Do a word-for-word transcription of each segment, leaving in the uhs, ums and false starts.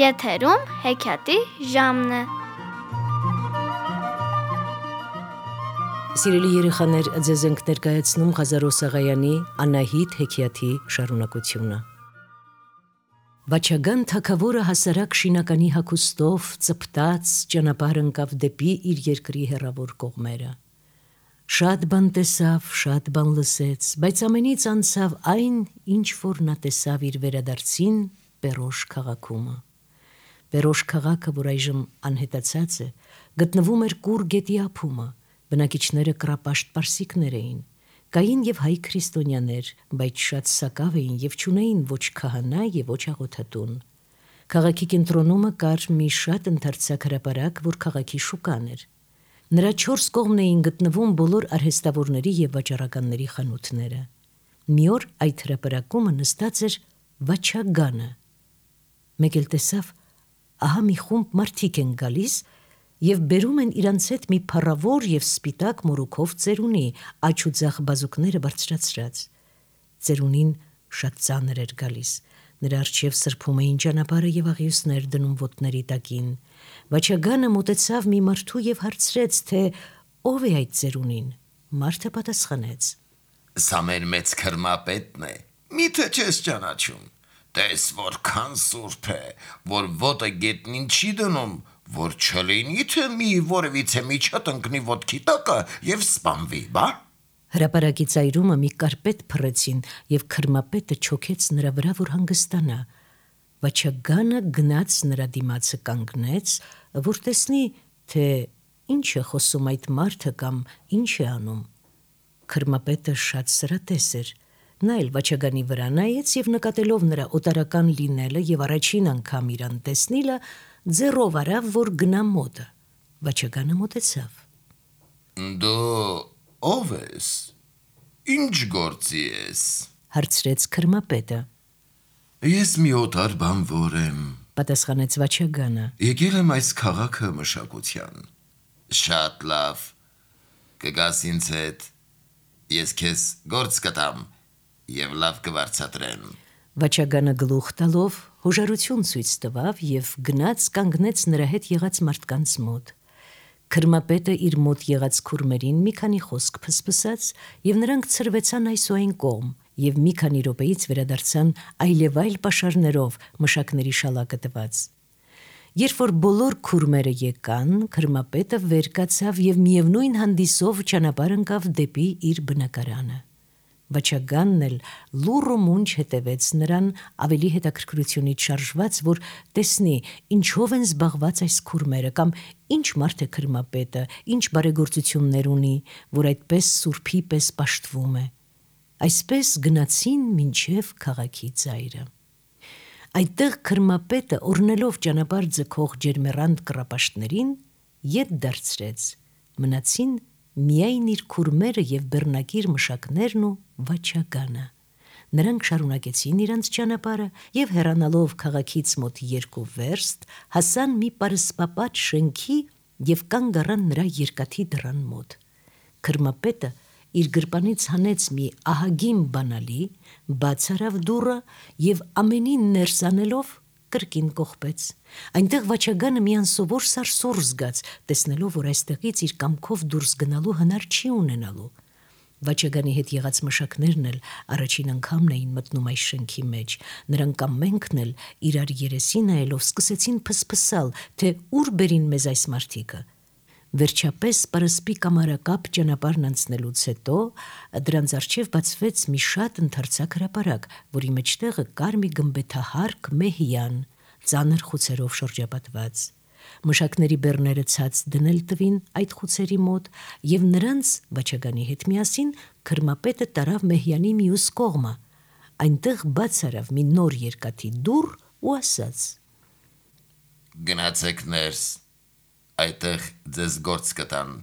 Եթերում հեքիաթի ժամն է։ Սիրելի երեխաներ, ձեզ ենք ներկայացնում Ղազարոս Աղայանի Անահիտ հեքիաթի շարունակությունը։ Վաչագան թագավորը հասարակ շինականի հագուստով ծպտաց ճանապարհ ընկավ դեպի իր երկրի հեռավոր կողմերը։ Շատ բան տեսավ, շատ բան լսեց, բայց ամենից անցավ այն, ինչ որ նա տեսավ իր վերադարձին Պերոշ քաղաքումը։ Պերոշ քաղաքը, որ այժմ անհետացած է, գտնվում էր Կուր գետի ափումը, բնակիչները կռապաշտ պարսիկներ էին, կային եւ հայ քրիստոնյաներ, բայց շատ սակավ էին եւ չունեին ոչ քահանա եւ ոչ աղոթատուն։ Քաղաքի կենտրոնումը կար մի շատ ընդարձակ հրապարակ, որ քաղաքի շուկան էր։ Նրա չորս կողմն էին գտնվում բոլոր արհեստավորների եւ վաճառականների խանութները։ Մի օր այդ հրապարակումը նստած էր Վաչագանը։ Մեկ էլ տեսավ, ահա մի խումբ մարդիկ են գալիս եւ բերում են իրանց հետ մի փառավոր եւ սպիտակ մորուքով ծերունի, աջ ու ձախ բազուկները բարձրացրած։ Ծերունին շատ ծանր էր գալիս։ Նրա առջև սրբում էին ճանապարհը եւ աղյուսներ դնում ոտների տակին։ Վաչագանը մոտեցավ մի մարդու եւ հարցրեց, թե ով է այդ ծերունին։ Մարդը պատասխանեց. Սա մեր մեծ քրմապետն է, միթե չես ճանաչում, տես որքան սուրբ է, որ ոտը գետնին չի դնում, որ չլինի թե մի որևիցե միջոտ ընկնի ոտքի տակը եւ սպանվի, բա։ Հրապարակի ծայրումը մի կարպետ փռեցին եւ քրմապետը չոքեց նրա վրա, որ հանգստանա։ Վաչագանը գնաց նրա դիմացը կանգնեց, որ տեսնի, թե ինչ է խոսում այդ մարդը կամ ինչ է անում։ Քրմապետը շատ սրատես էր։ Նա էլ Վաչագանի վրա նայեց եւ նկատելով նրա օտարական լինելը եւ առաջին անգամ իրան տեսնիլը, ձեռով արավ, որ գնա մոտը։ Վաչագանը մոտեցավ։ Դու ով ես, ինչ գործի ես, հարցրեց քրմապետը։ Ես մի օտար բանվոր եմ, պատասխանեց Վաչագանը։ Եկել եմ այս քաղաքը մշակության։ Շատ լավ, կգաս ինձ հետ, ես քեզ գործ կտամ եւ լավ կվարձատրեմ։ Վաչագանը գլուխ տալով հոժարություն ցույց տվավ եւ գնաց կանգնեց նրա հետ եղած մարդկանց մոտ։ Քրմապետը իր մոտ եղած քուրմերին մի քանի խոսք փսփսաց եւ նրանք ցրվեցան այս ու այն կողմ եւ մի քանի րոպեից վերադարձան այլևայլ պաշարներով մշակների շալակը տված։ Երբ որ բոլոր քուրմերը եկան, քրմապետը վեր կացավ եւ միևնույն հանդիսով ճանապարհ ընկավ դեպի իր բնակարանը։ Վաչագանն էլ լուռ ու մունջ հետևեց նրան, ավելի հետաքրքրությունից շարժված, որ տեսնի ինչով են զբաղված այս քուրմերը կամ ինչ մարդ է քրմապետը, ինչ բարեգործություններ ունի, որ այդպես սուրբի պես պաշտվում է։ Այսպես գնացին մինչև քաղաքի ծայրը։ Այդտեղ քրմապետը օրնելով ճանապարհ ձգող ջերմեռանդ կռապաշտներին ետ դարձրեց։ Մնացին միայն իր քուրմերը եւ բեռնակիր մշակներն ու Վաչագանը։ Նրանք շարունակեցին իրանց ճանապարհը եւ հեռանալով քաղաքից մոտ երկու վերստ հասան մի պարսպապատ շենքի եւ կանգ առան նրա երկաթի դռան մոտ։ Քրմապետը իր գրպանից հանեց մի ահագին բանալի, բաց արավ դուռը եւ ամենին ներս անելով կրկին կողպեց։ Այնտեղ Վաչագանը մի անսովոր սարսուռ զգաց, տեսնելով, որ այստեղից իր կամքով դուրս գնալու հնար չի ունենալու։ Վաչագանի հետ եղած մշակներն էլ առաջին անգամն էին մտնում այս շենքի մեջ։ Նրանք ամենքն էլ իրար երեսին նայելով սկսեցին փսփսալ, թե ուր բերին մեզ այս մարդիկը։ Վերջապես պարսպի կամարակապ ճանապարհն անցնելուց հետո դրանց առջև բացվեց մի շատ ընդարձակ հրապարակ, որի մեջտեղը կար մի գմբեթահարկ մեհյան, ծանր խուցերով շրջապատված։ Մշակների բեռները ցած դնել տվին այդ խուցերի մոտ եւ նրանց Վաչագանի հետ միասին քրմապետը տարավ մեհյանի մյուս կողմը։ Այնտեղ բաց արավ մի նոր երկաթի դուռ ու ասաց. Գնացեք ներս, այդտեղ ձեզ գործ կտան։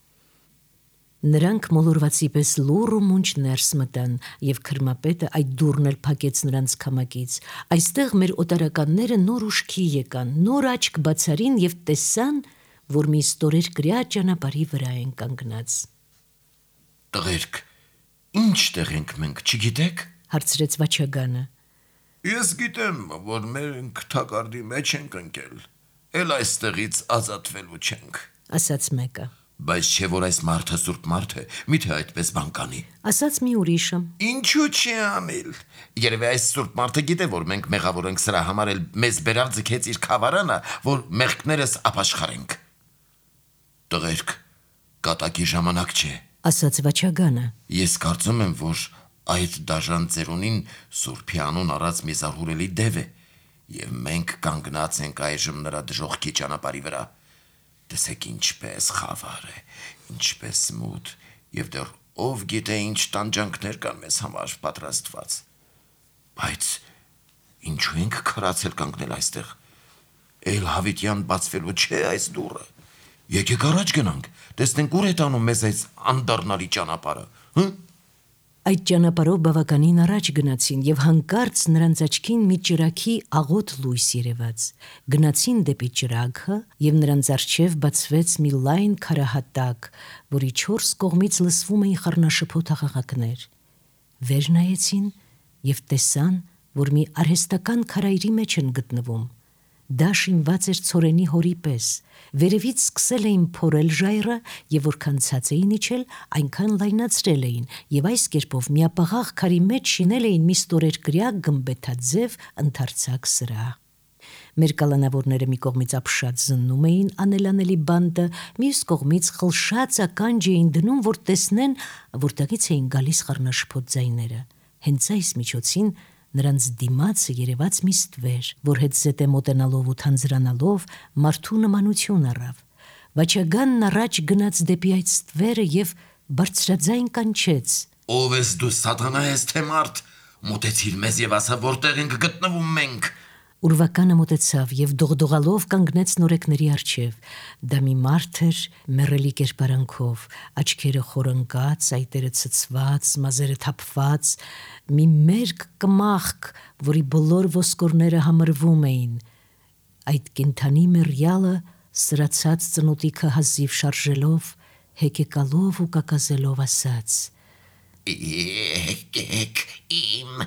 Նրանք մոլորվածի պես լուռ ու մունջ ներս մտան եւ քրմապետը այդ դուռն էլ փակեց նրանց քամակից։ Այստեղ մեր օտարականները նոր ուշքի եկան, նոր աչք բացարին եւ տեսան, որ մի ստորեր կրյա ճանապարհի վրա են կանգնած։ Տղերք, ինչ տեղ ենք մենք, չգիտեք, հարցրեց Վաչագանը։ Ես գիտեմ, որ մենք թակարդի մեջ ենք ընկել, էլ այստեղից ազատվելու չենք, ասաց մեկը։ Բայց չէ որ այս մարդը սուրբ մարդ է, միթե այդպես բան կանի։ Ասաց մի ուրիշը։ Ինչու՞ չի անել։ Երևի այս սուրբ մարդը գիտե, որ մենք մեղավոր ենք, սրա համար էլ մեզ բերավ ձգեց իր խավարանը, որ մեղքներս ապաշխարենք։ Տղերք, կատակի ժամանակ չէ, ասաց Վաչագանը։ Ես կարծում եմ, որ այդ դաժան ծերունին Սուրբի անուն առած մի զարհուրելի դև է, եւ մենք կանգնած ենք այժմ նրա դժոխքի ճանապարհի վրա։ Տեսեք ինչպես խավար է, ինչպես մութ, եւ դեռ ով գիտե ինչ տանջանքներ կան մեզ համար պատրաստված։ Բայց ինչու ենք քրացել կանգնել այստեղ։ Էլ հավիտյան բացվելու չէ այս դուռը։ Եկեք առաջ գնանք, տեսնենք ուր է տանում մեզ այս անդառնալի ճանապարհը, հը՞։ Այդ ճանապարհով բավականին առաջ գնացին եւ հանկարծ նրանց աչքին մի ճրագի աղոտ լույս երևաց։ Գնացին դեպի ճրագը եւ նրանց առջեւ բացվեց մի լայն քարահատակ, որի չորս կողմից լսվում էին խառնաշփոթ աղաղակներ։ Վեր նայեցին եւ տեսան, որ մի արհեստական քարայրի մեջ են գտնվում։ Դա շինված էր ցորենի հորի պես։ Վերևից սկսել էին փորել ժայռը եւ որքան ցած էին իջել, այնքան լայնացրել էին եւ այս կերպով միապաղաղ քարի մեջ շինել էին մի ստորերկրյա գմբեթաձև ընդարձակ սրահ։ Մեր կալանավորները մի կողմից ապշած զննում էին անելանելի բանտը, մյուս կողմից խլշած ականջ էին դնում, որ տեսնեն, որտեղից էին գալիս խառնաշփոթ ձայները։ Հենց այս միջոցին նրանց դիմացը երևաց մի ստվեր, որ հետ զետե մոտենալով ու թանձրանալով մարդու նմանություն առավ։ Վաչագանն առաջ գնաց դեպի այդ ստվերը եւ բարձրաձայն կանչեց. Ով ես դու, սատանա ես թե մարդ, մոտեցիր մեզ եւ ասա որտեղ ենք գտնվում մենք։ Ուրվականը մոտեցավ եւ դողդողալով կանգնեց նորեկների առջև։ Դա մի մարդ էր մեռելի կերպարանքով, աչքերը խորընկած, այտերը ցցված, մազերը թափված, մի մերկ կմախք, որի բոլոր ոսկորները համրվում էին։ Այդ կենթանի մեռյալը սրացած ծնոտիքը հազիվ շարժելով, հեկեկալով ու կակազելով ասաց. Եկեք իմ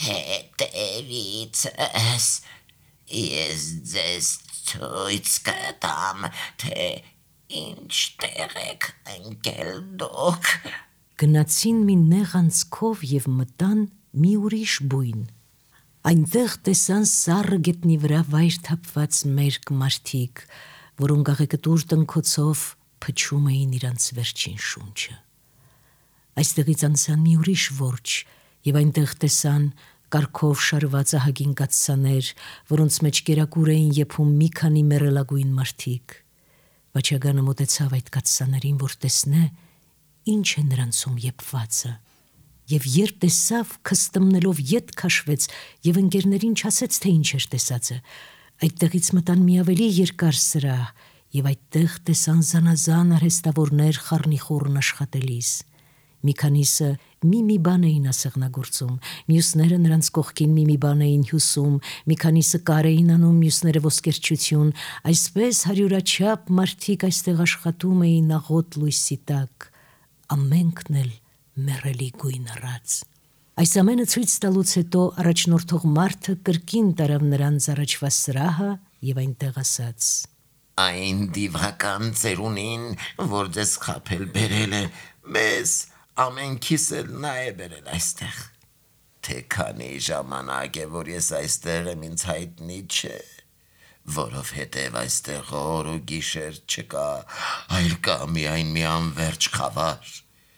հետևիցս, ես ձեզ ցույց կտամ, թե ինչտեղ եք ընկել դուք։ Գնացին մի նեղ անցքով եւ մտան մի ուրիշ բույն։ Այնտեղ տեսան սառը գետնի վրա վայր թափված մերկ մարդիկ, որոնք աղեկտուր տնքոցով փչում էին իրանց վերջին շունչը։ Այստեղից անցան մի ուրիշ որջը եւ այնտեղ տեսան կարգով շարված ահագին կաթսաներ, որոնց մեջ կերակուր էին եփում մի քանի մեռելագույն մարդիկ։ Վաչագանը մոտեցավ այդ կաթսաներին, որ տեսնե ինչ է նրանցում եփվածը։ Եվ երբ տեսավ, քստմնելով ետ քաշվեց եւ ընկերներին չասեց, թե ինչ էր տեսածը։ Այդտեղից մտան մի ավելի երկար սրահ եւ այդտեղ տեսան զանազան արհեստավորներ խառնիխոռն աշխատելիս։ Մի քանիսը մի-մի բան էին ասեղնագործում, մյուսները նրանց կողքին մի-մի բան էին հյուսում, մի քանիսը կար էին անում, մյուսները ոսկերչություն, այսպես հարյուրաչափ մարդիկ այստեղ աշխատում էին աղոտ լույսի տակ, ամենքն էլ մեռելի գույն առած։ Այս ամենը ցույց տալուց հետո առաջնորդող մարդը կրկին տարավ նրանց առաջվա սրահը եւ այնտեղ ասաց. Այն դիվական ծերունին, որ ձեզ խաբել բերել է, մեզ ամենքիս էլ նա է բերել այստեղ։ Թե քանի ժամանակ է, որ ես այստեղ եմ, ինձ հայտնի չէ, որովհետև այստեղ օր ու գիշեր չկա, այլ կա միայն մի անվերջ խավար։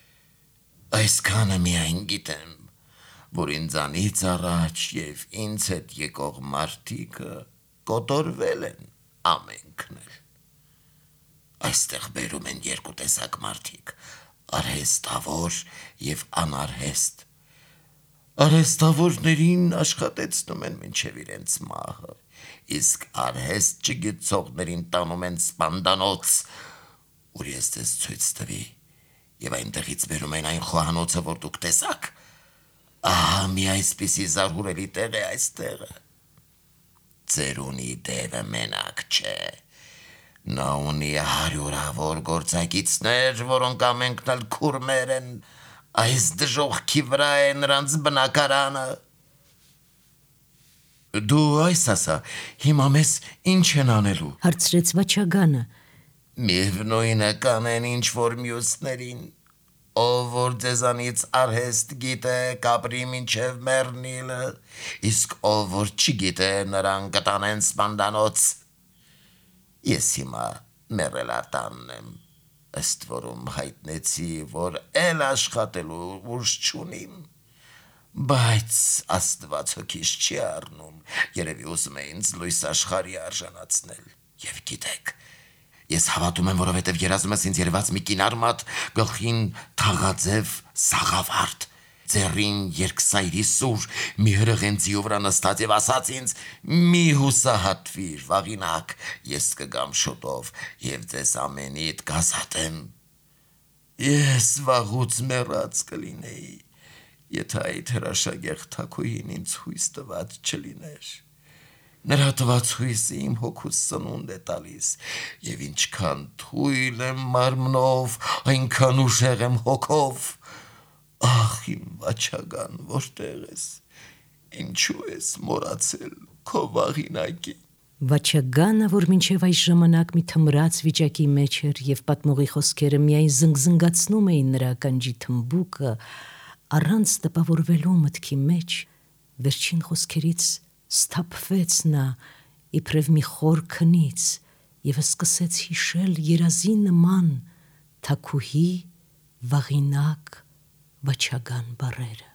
Այսքանը միայն գիտեմ, որ ինձանից առաջ եւ ինձ հետ եկող մարդիկը կոտորվել են ամենքն էլ։ Այստեղ բերում են երկու տեսակ մարդիկ, արհեստավոր եւ անարհեստ։ Արհեստավորներին աշխատեցնում են մինչև իրենց մահը, իսկ արհեստ չգիտողներին տանում են սպանդանոց, ուր ես ձեզ ցույց տվի, եւ այնտեղից բերում են այն խոհանոցը, որ դուք տեսաք։ Ահա մի այսպիսի զարհուրելի տեղ է այստեղը։ Ծերունի դևը մենակ չէ։ Նա ունի հարյուրավոր գործակիցներ, որոնք ամենքն էլ քուրմեր են, այս դժոխքի վրա է նրանց բնակարանը։ Դու այս ասա, հիմա մեզ ինչ են անելու։ Հարցրեց Վաչագանը։ Միևնույնը կանեն ինչ որ մյուսներին, ով որ ձեզանից արհեստ գիտե, կապրի մինչև մեռնիլը, իսկ ով որ չգիտե, նրան կտանեն սպանդանոց։ Ես հիմա մեռել արտանն եմ, ըստ որում հայտնեցի, որ էլ աշխատելու ուժ չունիմ, բայց Աստված հոգիս չի առնում, երևի ուզում է ինձ լույս աշխարհի արժանացնել, եւ գիտեք, ես հավատում եմ, որովհետև երազումս ինձ երևաց մի կինարմատ, գլխին թաղաձև սաղավարտ, ձեռին երկսայրի սուր, մի հրղենձի վրա նստած եւ ասաց ինձ. «Մի հուսահատվիր, վաղինակ, ես կգամ շուտով եւ ձեզ ամենիդ կազատեմ»։ Ես վաղուց մեռած կլինեի, եթե այդ հրաշագեղ թագուհին ինձ հույս տված չլիներ։ Նրա տված հույսը իմ հոգուս սնունդ է տալիս, եւ ինչքան թույլ եմ մարմնով, այնքան ուժեղ եմ հոգով։ Ախ, իմ Վաչագան, որտեղ ես, ինչու ես մոռացել քո վաղինակի։ Վաչագանը, որ մինչև այս ժամանակ մի թմրած վիճակի մեջ էր եւ պատմողի խոսքերը միայն զնգզնգացնում էին նրա ականջի թմբուկը, առանց տպավորվելու մտքի մեջ, վերջին խոսքերից սթափվեց նա իբրև մի խոր քնից եւ սկսեց հիշել երազի նման թագուհի, վաղինակ, Վաչագան բառերը։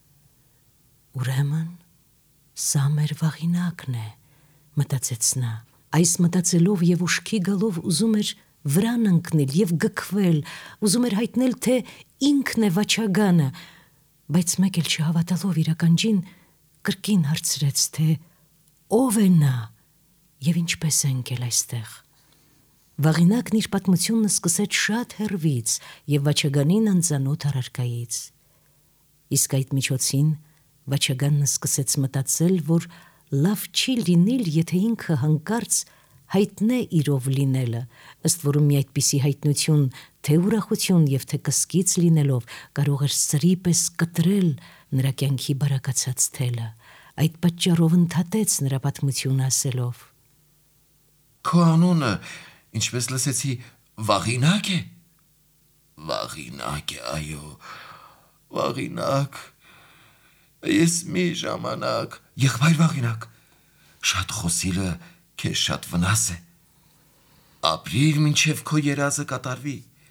Ուրեմն սա մեր վաղինակն է, մտածեց նա։ Այս մտածելով եւ ուշքի գալով ուզում էր վրան ընկնել եւ գքվել, ուզում էր հայտնել, թե ինքն է Վաչագանը, բայց մեկ էլ չհավատալով իր ականջին, կրկին հարցրեց, թե ով է նա եւ ինչպես է ընկել այստեղ։ Վաղինակն իր պատմությունն սկսեց շատ հեռվից եւ Վաչագանին անծանոթ առարկայից։ Իսկ այդ միջոցին Վաչագանն սկսեց մտածել, որ լավ չի լինել, եթե ինքը հանկարծ հայտնե իրով լինելը, ըստ որում մի այդպիսի հայտնություն, թե ուրախություն եւ թե կսկիծ լինելով, կարող էր սրի պես կտրել նրա կյանքի բարակացած թելը։ Այդ պատճառով ընդհատեց նրա պատմությունը ասելով. Քո անունը, ինչպես լսեցի, Վաղինակ է։ Վաղինակ է, այո, Վաղինակ։ Ես մի ժամանակ, եղբայր Վաղինակ, շատ խոսիլը քեզ շատ վնաս է։ Ապրիր մինչև քո երազը կատարվի։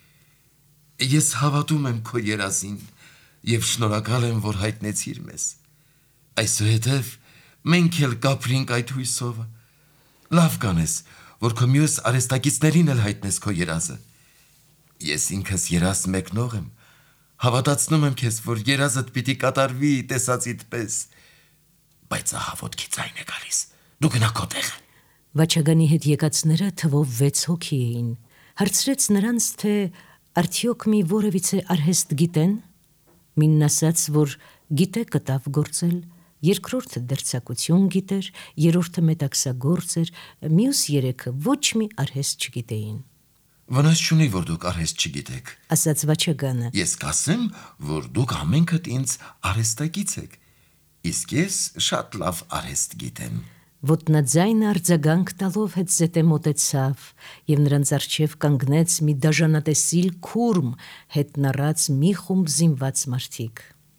Ես հավատում եմ քո երազին եւ շնորհակալ եմ, որ հայտնեցիր մեզ։ Այսուհետև մենք էլ կապրինք այդ հույսով։ Լավ կանես, որ քո մյուս արհեստագիտներին էլ հայտնես քո երազը։ Ես ինքս երազ մեկնող եմ, հավատացնում եմ քեզ, որ երազդ պիտի կատարվի տեսածիդ պես, բայց ահա ոտքի ձայն է գալիս, դու գնա քո տեղը։ Վաչագանի հետ եկածները թվով վեց հոգի էին։ Հարցրեց նրանց, թե արդյոք մի որևիցե արհեստ գիտեն։ Մինն ասաց, որ գիտե կտավ գործել, երկրորդը դերձակություն գիտեր, երրորդը մետաքսագործ էր, մյուս երեքը ոչ մի արհեստ չգիտեին։ Վնաս չունի, որ դուք արհեստ չգիտեք, ասաց Վաչագանը։ Ես կասեմ, որ դուք ամենքդ ինձ արհեստագիծ եք, իսկ ես շատ լավ արհեստ գիտեմ։ Ոտնաձայնը արձագանք տալով հետ զետե մոտեցավ եւ նրանց առջև կանգնեց մի դաժանատեսիլ քուրմ, հետ նռած մի խումբ զինված մարդիկ։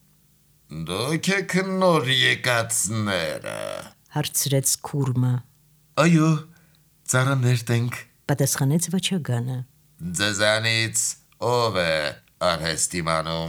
Դուք եք նոր եկածները, հարցրեց քուրմը։ Այո, ծառաներ տենք, պատասխանեց Վաչագանը։ Ձեզանից ով է արհեստ իմանում։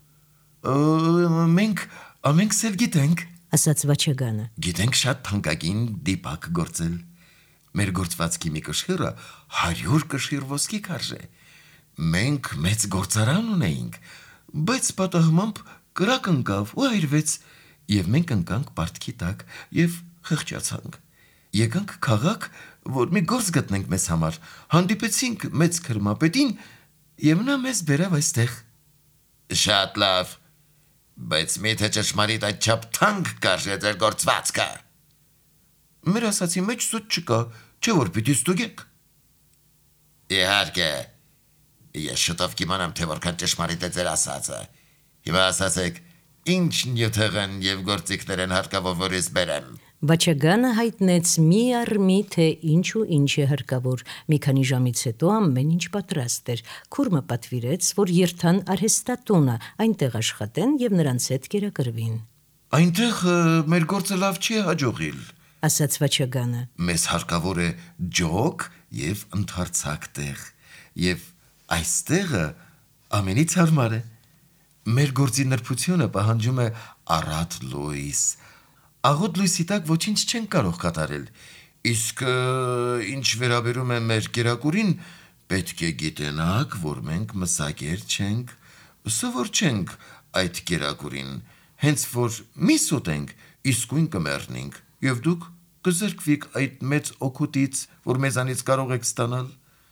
Մենք ամենքս էլ գիտենք, ասաց Վաչագանը։ Գիտենք շատ թանկագին դիպակ գործել։ Մեր գործվածքի մի կշիռը հարյուր կշիռ ոսկի կարժե։ Մենք մեծ գործարան ունեինք, բայց պատահմամբ կրակ ընկավ ու այրվեց, եւ մենք ընկանք պարտքի տակ եւ խղճացանք։ Եկանք քաղաք, որ մի գործ գտնենք մեզ համար, հանդիպեցինք մեծ քրմապետին եւ նա մեզ բերավ այստեղ։ Շատ լավ, բայց միթե ճշմարիտ այդչափ թանկ կարժե ձեր գործվածքը։ Մեր ասացի մեջ սուտ չկա, չէ որ պիտի ստուգեք։ Իհարկե, ես շուտով կիմանամ, թե որքան ճշմարիտ է ձեր ասածը։ Հիմա ասացեք, ինչ նյութեղեն եւ գործիքներ են հարկավոր, որ ես բերեմ։ Վաչագանը հայտնեց մի առ մի, թե ինչ ու ինչ է հարկավոր։ Մի քանի ժամից հետո ամեն ինչ պատրաստ էր։ Քուրմը պատվիրեց, որ երթան արհեստատունը, այնտեղ աշխատեն եւ նրանց հետ կերակրվին։ Այնտեղ ը, մեր գործը լավ չի հաջողիլ, Ասաց Վաչագանը։ մեզ հարկավոր է ջոկ եւ ընդարձակ տեղ, եւ այստեղը ամենից հարմար է։ Մեր գործի նրբությունը պահանջում է առատ լույս։ Աղոտ լույսի տակ ոչինչ չենք կարող կատարել, իսկ ը, ինչ վերաբերում է մեր կերակուրին, պետք է գիտենաք, որ մենք մսակեր չենք, սովոր չենք այդ կերակուրին, հենց որ միս ուտենք, իսկույն կմեռնենք, եւ դուք կզրկվիք այդ մեծ օգուտից, որ մեզանից կարող եք ստանալ։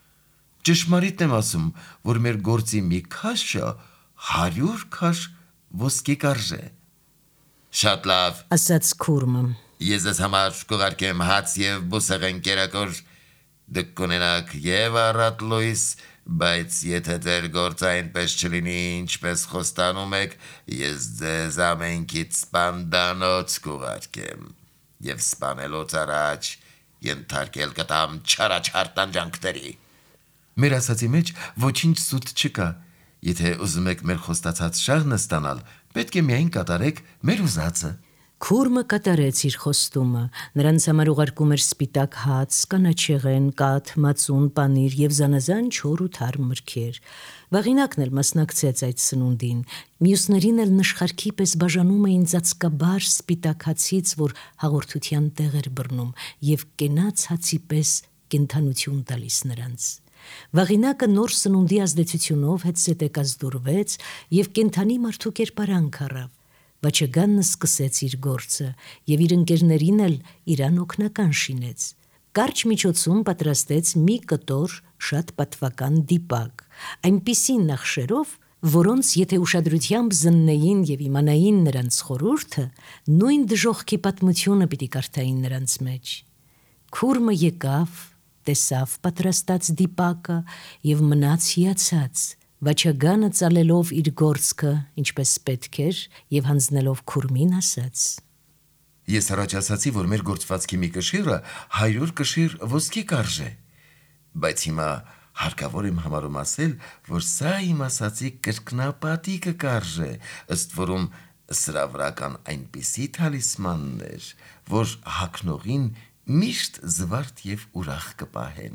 Ճշմարիտն եմ ասում, որ մեր գործի մի քաշը հարյուր քաշ ոսկի կարժե։ Շատ լավ, Ասաց Քուրմը։ ես ես համար կուղարկեմ հաց եւ բուսեղեն կերակուր, դուք կունենաք եւ առատ լույս, բայց եթե ձեր գործը այնպես չլինի, ինչպես խոստանում եք, ես ձեզ ամենքից սպանդանոց կուղարկեմ եւ սպանելուց առաջ ենթարկել կտամ չարաչար տանջանքների։ Մեր ասացի մեջ ոչինչ սուտ չկա։ Եթե ուզում եք մեր խոստացած շաղն ստանալ, պետք է միայն կատարեք մեր ուզածը։ Քուրմը կատարեց իր խոստումը։ Նրանց համար ուղարկում էր սպիտակ հաց, կանաչեղեն, կաթ, մածուն, պանիր եւ զանազան չոր ու թարմ մրգեր։ Վաղինակն էլ մասնակցեց այդ սնունդին։ Մյուսներին էլ նշխարքի պես բաժանում էին ծածկաբար սպիտակ հացից, որ հաղորդության տեղ էր բռնում, եւ կենաց հացի պես կենթանություն տալիս նրանց։ Վաղինակը նոր սնունդի ազդեցությունով հետզետեկազդուրվեց եւ կենթանի մարդու կերպարանք առավ։ Վաչագանն սկսեց իր գործը եւ իր ընկերներին էլ իրան օգնական շինեց։ Կարճ միջոցում պատրաստեց մի կտոր շատ պատվական դիպակ, այնպիսի նախշերով, որոնց եթե ուշադրությամբ զննեին եւ իմանային նրանց խորհուրդը, նույն դժոխքի պատմությունը պիտի կարդային նրանց մեջ։ Քուրմը եկավ, տեսավ պատրաստած դիպակը եւ մնաց հիացած։ Վաչագանը ծալելով իր գործքը, ինչպես պետք էր, եւ հանձնելով Քուրմին ասաց. Ես առաջ ասացի, որ մեր գործվածքի մի կշիռը հարյուր կշիռ ոսկի կարժե, բայց հիմա հարկավոր եմ համարում ասել, որ սա իմ ասացի կրկնապատիկը կարժե, ըստ որում սրա վրա կան այնպիսի թալիսմաններ, որ հագնողին միշտ զվարթ եւ ուրախ կպահեն։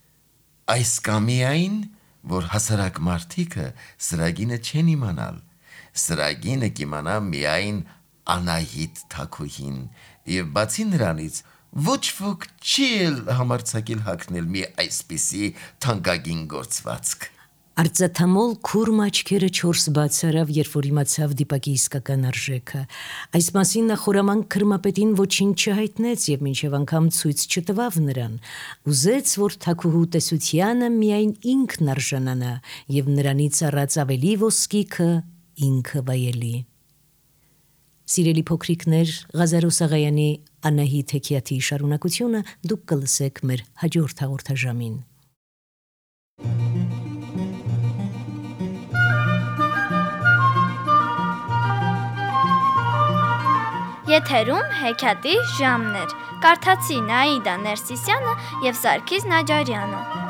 Այս կա միայն, որ հասարակ մարդիկը սրագինը չեն իմանալ, սրագինը կիմանա միայն Անահիտ թագուհին, եւ բացի նրանից ոչ ոք չի էլ համարձակել հագնել մի այսպիսի թանկագին գործվածք։ Արծաթամոլ Քուրմը աչքերը չորս բաց արավ, երբ որ իմացավ դիպակի իսկական արժեքը։ Այս մասին նա խորամանկ քրմապետին ոչինչ չհայտնեց եւ մինչեւ անգամ ցույց չտվավ նրան։ Ուզեց, որ թագուհու տեսությանը միայն ինքն արժանանա եւ նրանից առած ավելի ոսկիքը ինքը վայելի։ Սիրելի փոքրիկներ, Ղազարոս Աղայանի Անահիտ հեքիաթի շարունակությունը դուք կլսեք մեր հաջորդ հաղորդաժամին։ Եթերում հեքիաթի ժամներ։ Կարդացի Նաիդա Ներսիսյանը եւ Սարգիս Նաջարյանը։